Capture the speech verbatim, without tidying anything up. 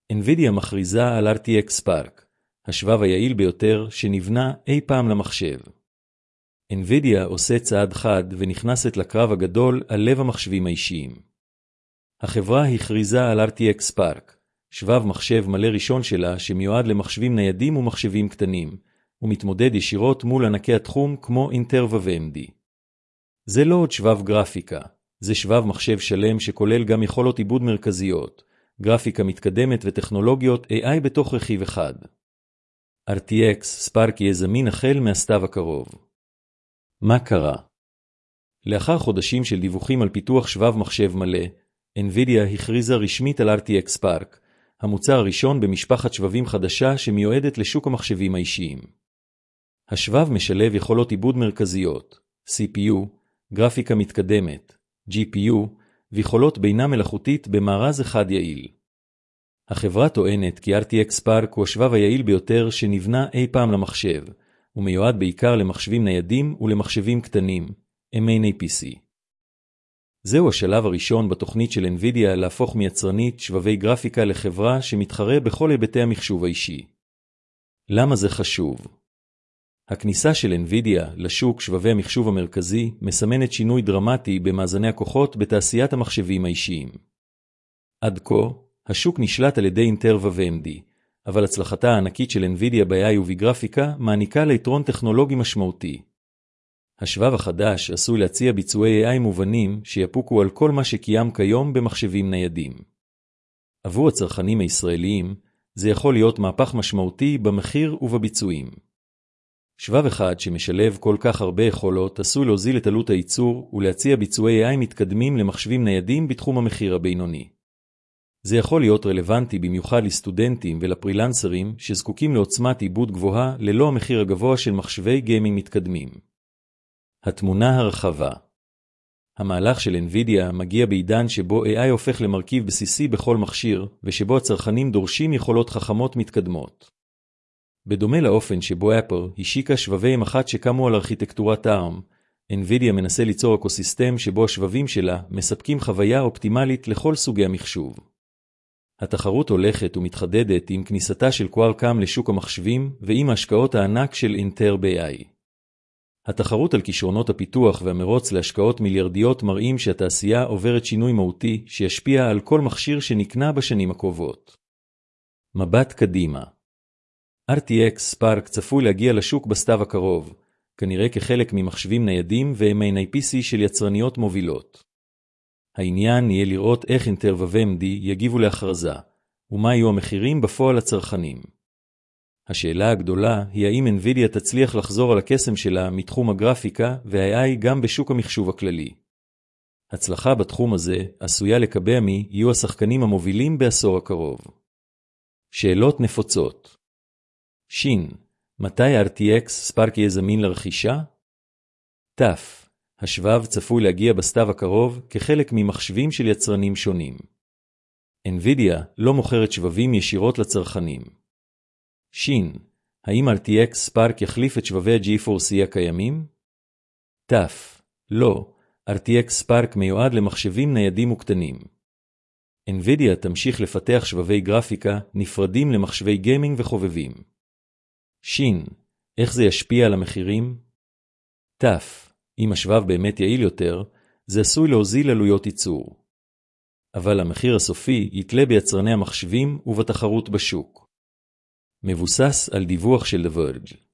NVIDIA מכריזה על אר טי אקס Spark, השבב היעיל ביותר שנבנה אי פעם למחשב. NVIDIA עושה צעד חד ונכנסת לקרב הגדול על לב המחשבים האישיים. החברה הכריזה על אר טי אקס Spark, שבב מחשב מלא ראשון שלה שמיועד למחשבים ניידים ומחשבים קטנים, ומתמודד ישירות מול ענקי התחום כמו אינטל ו-איי אם די. זה לא עוד שבב גרפיקה, זה שבב מחשב שלם שכולל גם יכולות עיבוד מרכזיות, גרפיקה מתקדמת וטכנולוגיות איי איי בתוך רכיב אחד. אר טי אקס Spark יהיה זמין החל מהסתיו הקרוב. מה קרה? לאחר חודשים של דיווחים על פיתוח שבב מחשב מלא, NVIDIA הכריזה רשמית על אר טי אקס Spark, המוצר הראשון במשפחת שבבים חדשה שמיועדת לשוק המחשבים האישיים. השבב משלב יכולות עיבוד מרכזיות, סי פי יו, גרפיקה מתקדמת, ג'י פי יו, ויכולות בינה מלאכותית במארז אחד יעיל. החברה טוענת כי אר טי אקס Spark הוא השבב היעיל ביותר שנבנה אי פעם למחשב, ומיועד בעיקר למחשבים ניידים ולמחשבים קטנים, אם איי פי סי. זהו השלב הראשון בתוכנית של NVIDIA להפוך מיצרנית שבבי גרפיקה לחברה שמתחרה בכל היבטי המחשוב האישי. למה זה חשוב? הכניסה של NVIDIA לשוק שבבי המחשוב המרכזי מסמנת שינוי דרמטי במאזני הכוחות בתעשיית המחשבים האישיים. עד כה, השוק נשלט על ידי אינטל ו-איי אם די, אבל הצלחתה הענקית של NVIDIA ב-איי איי ובגרפיקה מעניקה ליתרון טכנולוגי משמעותי. השבב החדש עשוי להציע ביצועי איי איי מובנים שיפוקו על כל מה שקיים כיום במחשבים ניידים. עבור הצרכנים הישראליים, זה יכול להיות מהפך משמעותי במחיר ובביצועים. שבב אחד שמשלב כל כך הרבה יכולות עשוי להוזיל את עלות הייצור ולהציע ביצועי איי איי מתקדמים למחשבים ניידים בתחום המחיר הבינוני. זה יכול להיות רלוונטי במיוחד לסטודנטים ולפרילנסרים שזקוקים לעוצמת עיבוד גבוהה ללא המחיר הגבוה של מחשבי גיימינג מתקדמים. התמונה הרחבה. המהלך של NVIDIA מגיע בעידן שבו איי איי הופך למרכיב בסיסי בכל מכשיר, ושבו הצרכנים דורשים יכולות חכמות מתקדמות. בדומה לאופן שבו אפל השיקה שבבי אם אחת שקמו על ארכיטקטורת ארם, NVIDIA מנסה ליצור אקוסיסטם שבו השבבים שלה מספקים חוויה אופטימלית לכל סוגי המחשוב. התחרות הולכת ומתחדדת עם כניסתה של קואלקאם לשוק המחשבים ועם ההשקעות הענק של אינטל ב-איי איי. התחרות על כישרונות הפיתוח והמרוץ להשקעות מיליארדיות מראים שהתעשייה עוברת שינוי מהותי שישפיע על כל מכשיר שנקנה בשנים הקרובות. מבט קדימה. אר טי אקס Spark צפוי להגיע לשוק בסתיו הקרוב, כנראה כחלק ממחשבים ניידים ו-אם איי פי סי של יצרניות מובילות. העניין יהיה לראות איך אינטל ו-איי אם די יגיבו להכרזה, ומה יהיו המחירים בפועל לצרכנים. השאלה הגדולה היא האם NVIDIA תצליח לחזור על הקסם שלה מתחום הגרפיקה וה-איי איי גם בשוק המחשוב הכללי. הצלחה בתחום הזה עשויה לקבע מי יהיו השחקנים המובילים בעשור הקרוב. שאלות נפוצות. שין, מתי אר טי אקס Spark יהיה זמין לרכישה? תף, השבב צפוי להגיע בסתיו הקרוב כחלק ממחשבים של יצרנים שונים. NVIDIA לא מוכרת שבבים ישירות לצרכנים. שין, האם אר טי אקס Spark יחליף את שבבי ה-ג'י פור סי הקיימים? תף, לא, אר טי אקס Spark מיועד למחשבים ניידים וקטנים. NVIDIA תמשיך לפתח שבבי גרפיקה נפרדים למחשבי גיימינג וחובבים. שין, איך זה ישפיע על המחירים? תף, אם השבב באמת יעיל יותר, זה עשוי להוזיל עלויות ייצור. אבל המחיר הסופי יתלה ביצרני המחשבים ובתחרות בשוק. מבוסס על דיווח של The Verge.